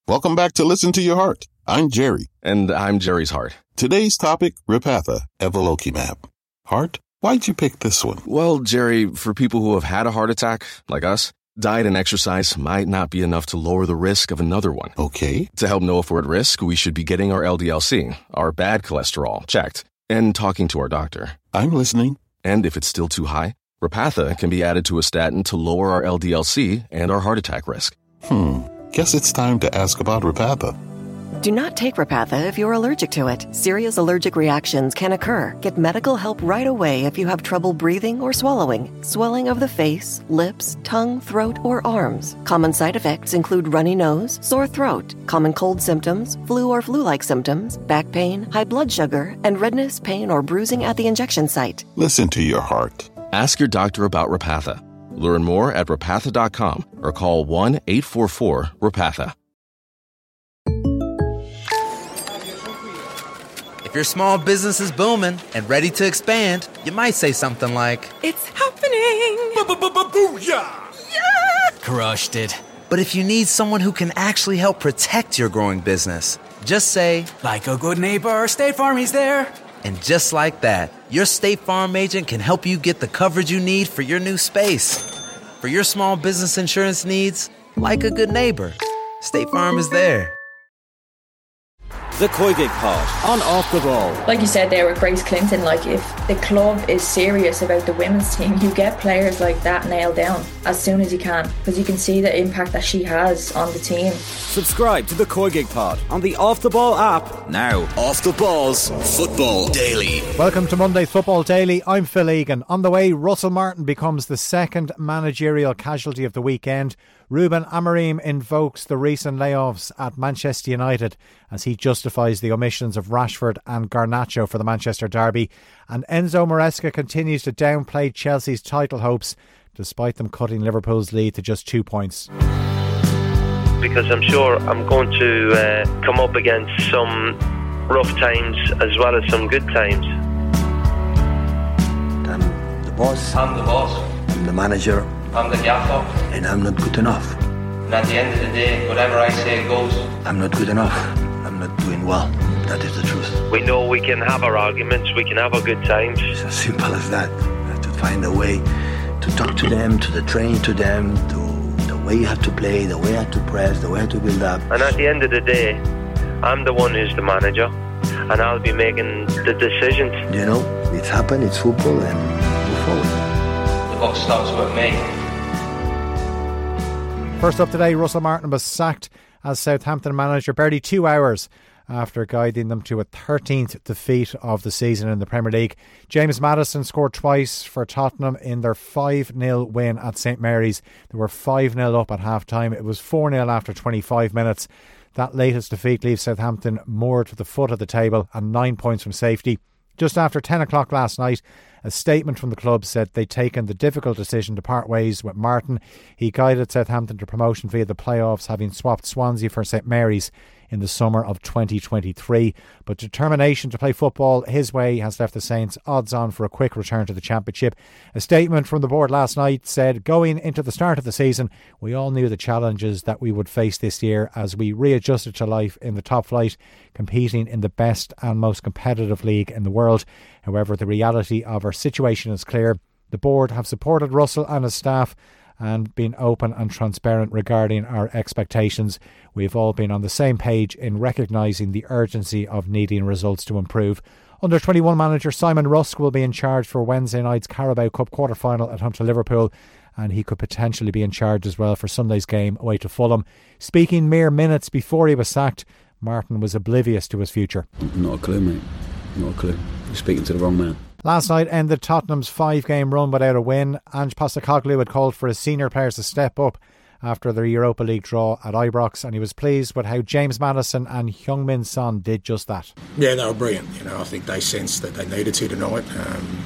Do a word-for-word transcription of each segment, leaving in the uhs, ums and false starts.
Welcome back to Listen to Your Heart. I'm Jerry. And I'm Jerry's heart. Today's topic, Repatha, Evolocumab. Heart, why'd you pick this one? Well, Jerry, for people who have had a heart attack, like us, diet and exercise might not be enough to lower the risk of another one. Okay. To help know if we're at risk, we should be getting our L D L C, our bad cholesterol, checked, and talking to our doctor. I'm listening. And if it's still too high, Repatha can be added to a statin to lower our L D L C and our heart attack risk. Hmm. Guess it's time to ask about Repatha. Do not take Repatha if you're allergic to it. Serious allergic reactions can occur. Get medical help right away if you have trouble breathing or swallowing, swelling of the face, lips, tongue, throat, or arms. Common side effects include runny nose, sore throat, common cold symptoms, flu or flu-like symptoms, back pain, high blood sugar, and redness, pain, or bruising at the injection site. Listen to your heart. Ask your doctor about Repatha. Learn more at repatha dot com or call one eight four four repatha. If your small business is booming and ready to expand, you might say something like, "It's happening! Booyah! Yeah! Crushed it." But if you need someone who can actually help protect your growing business, just say, "Like a good neighbor, State Farm is there." And just like that, your State Farm agent can help you get the coverage you need for your new space. For your small business insurance needs, like a good neighbor, State Farm is there. The Koigig Pod on Off the Ball. Like you said there with Grace Clinton, like if the club is serious about the women's team, you get players like that nailed down as soon as you can, because you can see the impact that she has on the team. Subscribe to the Koigig Pod on the Off the Ball app now. Off the Ball's Football Daily. Welcome to Monday's Football Daily. I'm Phil Egan. On the way, Russell Martin becomes the second managerial casualty of the weekend. Ruben Amorim invokes the recent layoffs at Manchester United as he justifies the omissions of Rashford and Garnacho for the Manchester derby. And Enzo Maresca continues to downplay Chelsea's title hopes despite them cutting Liverpool's lead to just two points. Because I'm sure I'm going to uh, come up against some rough times as well as some good times. I'm the boss. I'm the boss. I'm the manager. I'm the gaffer. And I'm not good enough. And at the end of the day, whatever I say goes. I'm not good enough. I'm not doing well. That is the truth. We know we can have our arguments, we can have our good times. It's as simple as that. You have to find a way to talk to them, to the train to them, to the way you have to play, the way you have to press, the way you have to build up. And at the end of the day, I'm the one who's the manager, and I'll be making the decisions. You know, it's happened, it's football, and move forward. The buck stops with me. First up today, Russell Martin was sacked as Southampton manager barely two hours after guiding them to a thirteenth defeat of the season in the Premier League. James Maddison scored twice for Tottenham in their five nil win at St Mary's. They were five nil up at half-time. It was four nil after twenty-five minutes. That latest defeat leaves Southampton moored to the foot of the table and nine points from safety. Just after ten o'clock last night, a statement from the club said they'd taken the difficult decision to part ways with Martin. He guided Southampton to promotion via the playoffs, having swapped Swansea for St Mary's in the summer of twenty twenty-three. But determination to play football his way has left the Saints odds on for a quick return to the Championship. A statement from the board last night said, going into the start of the season, we all knew the challenges that we would face this year as we readjusted to life in the top flight, competing in the best and most competitive league in the world. However, the reality of our situation is clear. The board have supported Russell and his staff and been open and transparent regarding our expectations. We've all been on the same page in recognising the urgency of needing results to improve. Under twenty-one manager Simon Rusk will be in charge for Wednesday night's Carabao Cup quarter-final at home to Liverpool, and he could potentially be in charge as well for Sunday's game away to Fulham. Speaking mere minutes before he was sacked, Martin was oblivious to his future. Not a clue, mate. Not a clue. You're speaking to the wrong man. Last night ended Tottenham's five-game run without a win. Ange Postecoglou had called for his senior players to step up after their Europa League draw at Ibrox, and he was pleased with how James Maddison and Heung-min Son did just that. Yeah, they were brilliant. You know, I think they sensed that they needed to tonight. Um,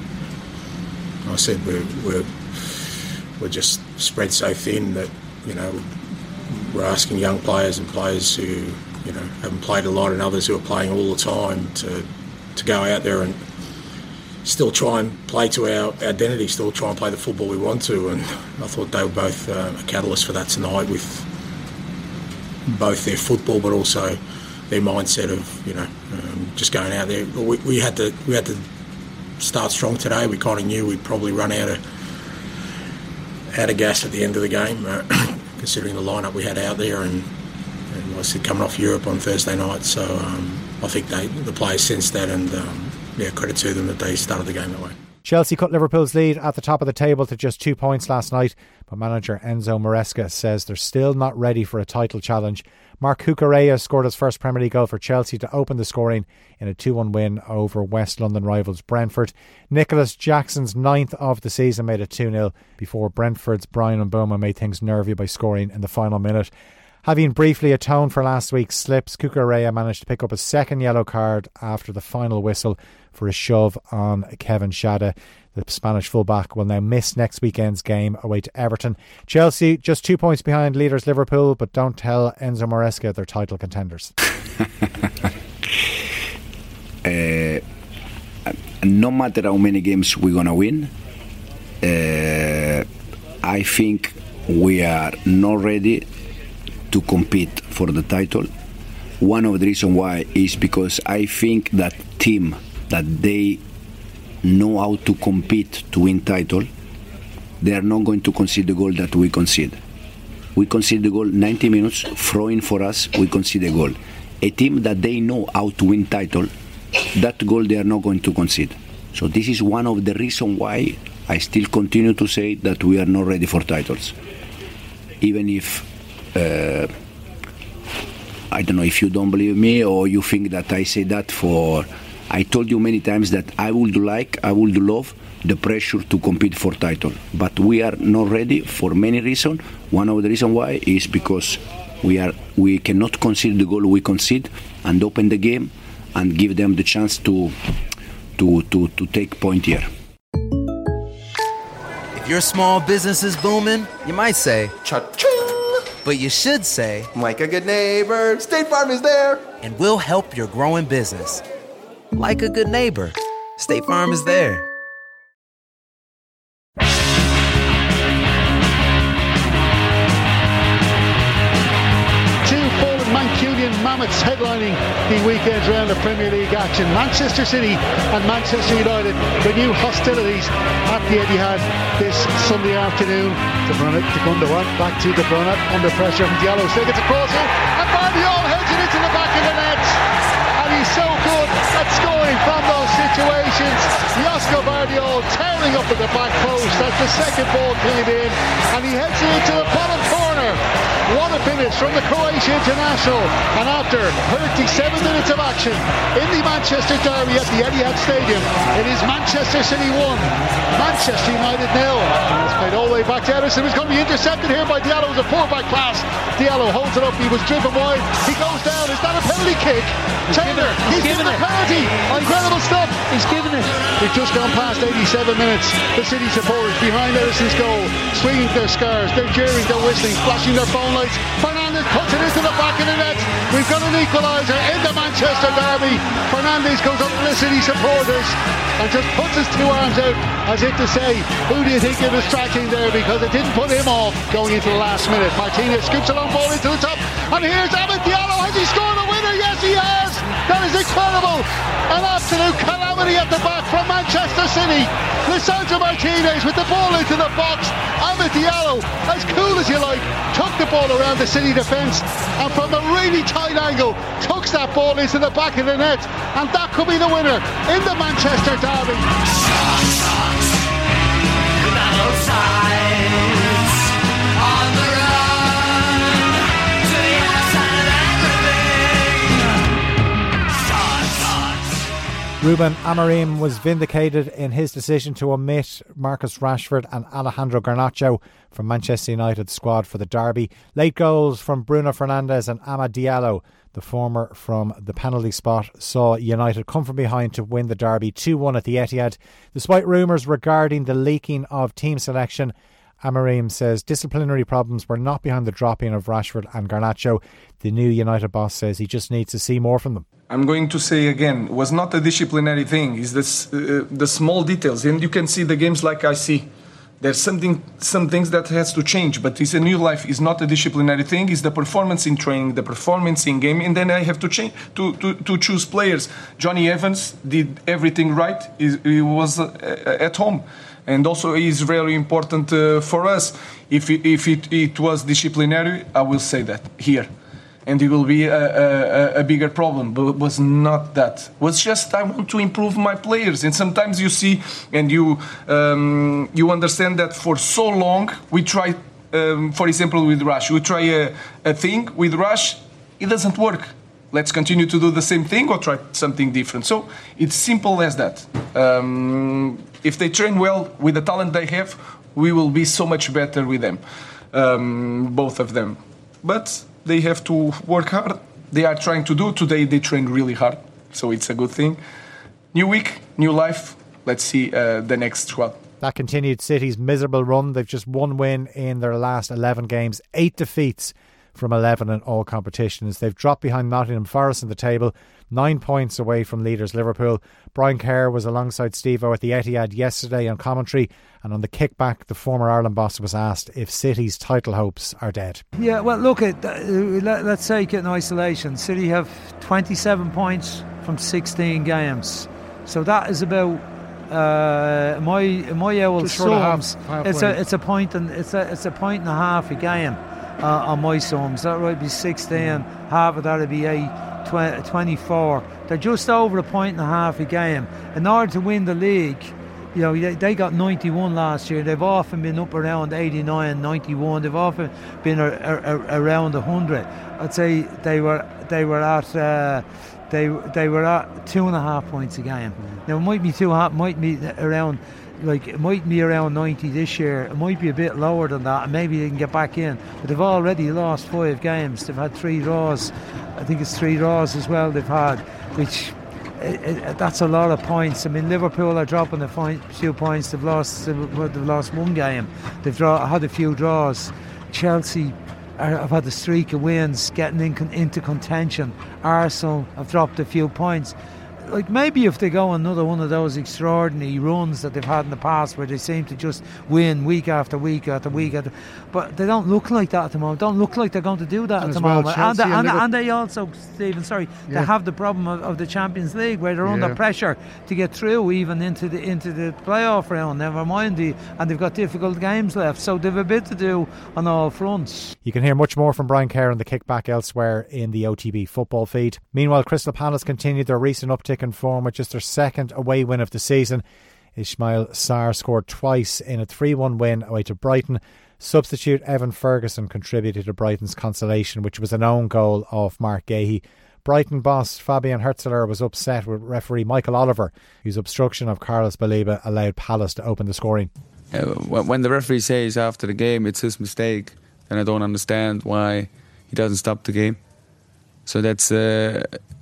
I said we're, we're we're just spread so thin that, you know, we're asking young players and players who, you know, haven't played a lot and others who are playing all the time to to go out there and still try and play to our identity, still try and play the football we want to. And I thought they were both uh, a catalyst for that tonight with both their football but also their mindset of, you know, um, just going out there. We, we had to we had to start strong today. We kind of knew we'd probably run out of out of gas at the end of the game, uh, considering the lineup we had out there, and, and obviously coming off Europe on Thursday night. So um, I think they the players sensed that, and um, yeah, credit to them that they started the game that way. Chelsea cut Liverpool's lead at the top of the table to just two points last night, but manager Enzo Maresca says they're still not ready for a title challenge. Marc Cucurella scored his first Premier League goal for Chelsea to open the scoring in a two one win over West London rivals Brentford. Nicholas Jackson's ninth of the season made it two nil before Brentford's Brian Mboma made things nervy by scoring in the final minute. Having briefly atoned for last week's slips, Cucurella managed to pick up a second yellow card after the final whistle for a shove on Kevin Schade. The Spanish fullback will now miss next weekend's game away to Everton. Chelsea just two points behind leaders Liverpool, but don't tell Enzo Maresca they're title contenders. uh, no matter how many games we're going to win, uh, I think we are not ready to compete for the title. One of the reasons why is because I think that team that they know how to compete to win title, they are not going to concede the goal that we concede. We concede the goal ninety minutes, throwing for us, we concede a goal. A team that they know how to win title, that goal they are not going to concede. So this is one of the reasons why I still continue to say that we are not ready for titles. Even if Uh, I don't know if you don't believe me or you think that I say that for... I told you many times that I would like, I would love the pressure to compete for title. But we are not ready for many reasons. One of the reasons why is because we are we cannot concede the goal we concede and open the game and give them the chance to to to, to take point here. If your small business is booming, you might say, cha-ching! But you should say, like a good neighbor, State Farm is there. And we'll help your growing business. Like a good neighbor, State Farm is there. Two fallen Mancunian mammoths headlining the weekend's round of Premier League action. Manchester City and Manchester United renew hostilities at the Etihad this Sunday afternoon. De Bruyne to Gundogan, back to De Bruyne, under pressure from Diallo, still gets across here, and Bardiol heads it into the back of the net. And he's so good at scoring from those situations. Josko Bardiol tearing up at the back post as the second ball came in, and he heads it into the bottom corner. What a finish from the Croatian international. And after thirty-seven minutes of action in the Manchester derby at the Etihad Stadium, it is Manchester City one, Manchester United nil. It's played all the way back to Ederson. It's going to be intercepted here by Diallo. It's a poor back pass. Diallo holds it up. He was driven wide. He goes down. Is that a penalty kick? Taylor, he's, he's given a penalty. Incredible stuff. He's given it. We've just gone past eighty-seven minutes. The City supporters behind Ederson's goal, swinging their scarves, they're jeering, they're whistling, flashing their phone lights. Fernandes puts it into the back of the net. We've got an equaliser in the Manchester derby. Fernandes goes up to the City supporters and just puts his two arms out as if to say, who do you think you're distracting there, because it didn't put him off going into the last minute. Martinez scoops a long ball into the top, and here's Amad Diallo. Has he scored a winner? Yes, he has. That is incredible. An absolute calamity at the back from Manchester City. Lisandro Martinez with the ball into the box. Amad Diallo, as cool as you like, took the ball around the City defence and from a really tight angle tucks that ball into the back of the net, and that could be the winner in the Manchester derby. On the run to yes and everything. Ruben Amorim was vindicated in his decision to omit Marcus Rashford and Alejandro Garnacho from Manchester United's squad for the derby. Late goals from Bruno Fernandes and Amad Diallo, the former from the penalty spot, saw United come from behind to win the derby two one at the Etihad. Despite rumours regarding the leaking of team selection, Amorim says disciplinary problems were not behind the drop-in of Rashford and Garnacho. The new United boss says he just needs to see more from them. I'm going to say again, it was not a disciplinary thing. It's this, uh, the small details. And you can see the games like I see. There's something, some things that has to change, but it's a new life. It's not a disciplinary thing. It's the performance in training, the performance in game, and then I have to change to, to, to choose players. Johnny Evans did everything right. He, he was uh, at home, and also is very important uh, for us. If it, if it, it was disciplinary, I will say that here. And it will be a, a, a bigger problem, but it was not that. It was just I want to improve my players, and sometimes you see and you um, you understand that for so long we try, um, for example, with Rush, we try a, a thing with Rush, it doesn't work. Let's continue to do the same thing or try something different. So it's simple as that. Um, if they train well with the talent they have, we will be so much better with them, um, both of them. But they have to work hard. They are trying to do. Today they trained really hard, so it's a good thing. New week, new life. Let's see uh, the next squad. That continued City's miserable run. They've just one win in their last eleven games, eight defeats from eleven in all competitions. They've dropped behind Nottingham Forest in the table, nine points away from leaders Liverpool. Brian Kerr was alongside Steve-O at the Etihad yesterday on commentary, and on the kickback the former Ireland boss was asked if City's title hopes are dead. Yeah, well look, at uh, let, let's take it in isolation. City have twenty-seven points from sixteen games, so that is about uh, my my old sums. It's a it's a point and it's a it's a point and a half a game. Uh, on my sums, that would be sixteen, half of that would be eight, twenty-four. They're just over a point and a half a game. In order to win the league, you know, they, they got ninety-one last year. They've often been up around eighty-nine, ninety-one. They've often been a, a, a, around one hundred. I'd say they were they were at uh, they they were at two and a half points a game. Now it might be two half, might be around. Like it might be around ninety this year. It might be a bit lower than that, and maybe they can get back in. But they've already lost five games. They've had three draws. I think it's three draws as well. They've had, which it, it, that's a lot of points. I mean, Liverpool are dropping a point, few points. They've lost. They've lost one game. They've draw, had a few draws. Chelsea are, have had a streak of wins, getting in, into contention. Arsenal have dropped a few points. Like maybe if they go another one of those extraordinary runs that they've had in the past where they seem to just win week after week after week after, but they don't look like that at the moment. Don't look like they're going to do that and at the well, moment. And they, and, and they also, Stephen, sorry, yeah. they have the problem of, of the Champions League where they're yeah. under pressure to get through even into the into the playoff round. Never mind the, and they've got difficult games left, so they've a bit to do on all fronts. You can hear much more from Brian Kerr on the kickback elsewhere in the O T B football feed. Meanwhile, Crystal Palace continued their recent uptick in form with just their second away win of the season. Ismail Sarr scored twice in a three one win away to Brighton. Substitute Evan Ferguson contributed to Brighton's consolation, which was an own goal of Mark Gahey. Brighton boss Fabian Herzler was upset with referee Michael Oliver, whose obstruction of Carlos Baleba allowed Palace to open the scoring. Uh, when the referee says after the game it's his mistake, then I don't understand why he doesn't stop the game. So that's uh,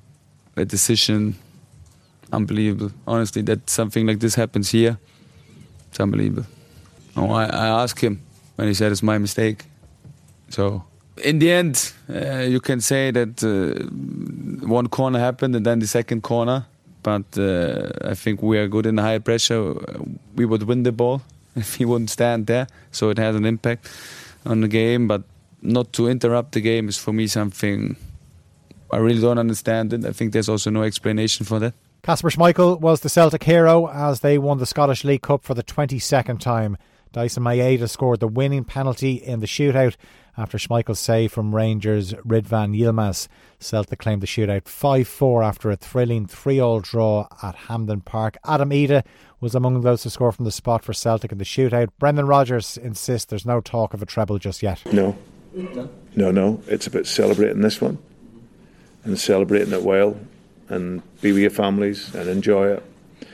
a decision. Unbelievable. Honestly, that something like this happens here, it's unbelievable. Oh, I, I asked him when he said it's my mistake. So in the end, uh, you can say that uh, one corner happened and then the second corner. But uh, I think we are good in the high pressure. We would win the ball if he wouldn't stand there. So it has an impact on the game. But not to interrupt the game is for me something I really don't understand. It. I think there's also no explanation for that. Kasper Schmeichel was the Celtic hero as they won the Scottish League Cup for the twenty-second time. Dyson Maeda scored the winning penalty in the shootout after Schmeichel's save from Rangers' Ridvan Yilmaz. Celtic claimed the shootout five four after a thrilling three all draw at Hampden Park. Adam Ida was among those to score from the spot for Celtic in the shootout. Brendan Rodgers insists there's no talk of a treble just yet. No. No, no. It's about celebrating this one and celebrating it well and be with your families and enjoy it.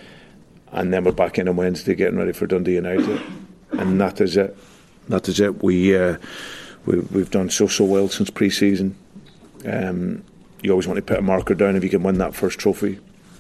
And then we're back in on Wednesday getting ready for Dundee United. And that is it. That is it. We, uh, we, we've done so, so well since pre-season. Um, you always want to put a marker down if you can win that first trophy.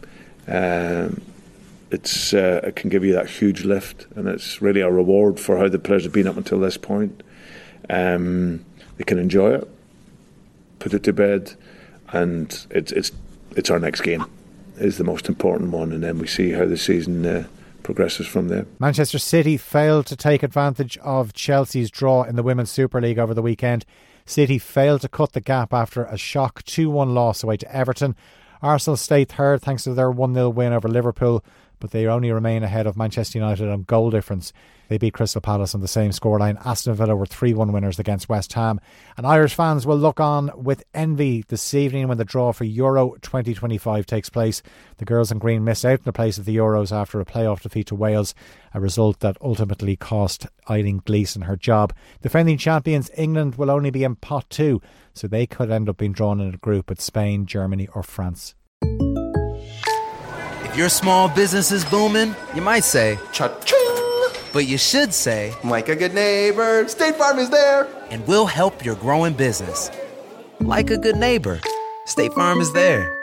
Um, it's uh, it can give you that huge lift, and it's really a reward for how the players have been up until this point. Um, they can enjoy it, put it to bed, and it's it's it's our next game is the most important one, and then we see how the season uh, progresses from there. Manchester City failed to take advantage of Chelsea's draw in the Women's Super League over the weekend. City failed to cut the gap after a shock two one loss away to Everton. Arsenal stayed third thanks to their one nil win over Liverpool, but they only remain ahead of Manchester United on goal difference. They beat Crystal Palace on the same scoreline. Aston Villa were three one winners against West Ham. And Irish fans will look on with envy this evening when the draw for Euro twenty twenty-five takes place. The girls in green missed out in the place of the Euros after a playoff defeat to Wales, a result that ultimately cost Eileen Gleeson her job. Defending champions England will only be in pot two, so they could end up being drawn in a group with Spain, Germany or France. If your small business is booming, you might say cha-ching. But you should say, like a good neighbor, State Farm is there. And we'll help your growing business. Like a good neighbor, State Farm is there.